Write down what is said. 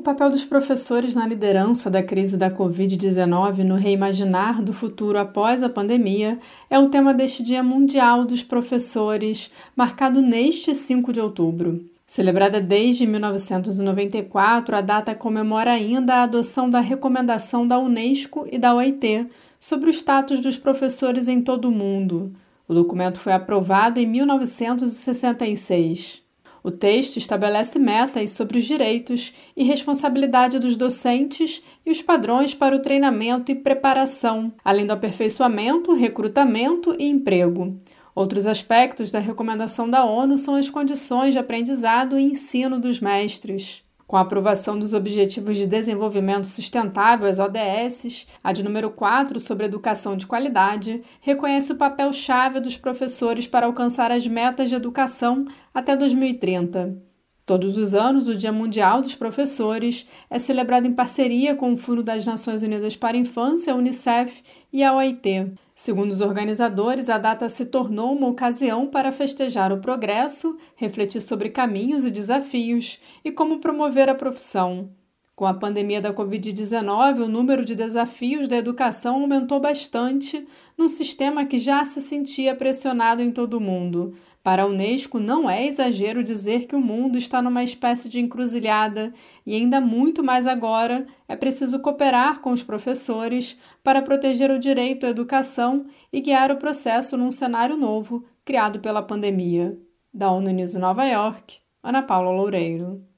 papel dos professores na liderança da crise da Covid-19 no reimaginar do futuro após a pandemia é o tema deste Dia Mundial dos Professores, marcado neste 5 de outubro. Celebrada desde 1994, a data comemora ainda a adoção da recomendação da Unesco e da OIT sobre o status dos professores em todo o mundo. O documento foi aprovado em 1966. O texto estabelece metas sobre os direitos e responsabilidade dos docentes e os padrões para o treinamento e preparação, além do aperfeiçoamento, recrutamento e emprego. Outros aspectos da recomendação da ONU são as condições de aprendizado e ensino dos mestres. Com a aprovação dos Objetivos de Desenvolvimento Sustentável, as ODS, a de número 4 sobre educação de qualidade, reconhece o papel-chave dos professores para alcançar as metas de educação até 2030. Todos os anos, o Dia Mundial dos Professores é celebrado em parceria com o Fundo das Nações Unidas para a Infância, a Unicef e a OIT. Segundo os organizadores, a data se tornou uma ocasião para festejar o progresso, refletir sobre caminhos e desafios e como promover a profissão. Com a pandemia da Covid-19, o número de desafios da educação aumentou bastante num sistema que já se sentia pressionado em todo o mundo. Para a Unesco, não é exagero dizer que o mundo está numa espécie de encruzilhada e, ainda muito mais agora, é preciso cooperar com os professores para proteger o direito à educação e guiar o processo num cenário novo criado pela pandemia. Da ONU News em Nova York, Ana Paula Loureiro.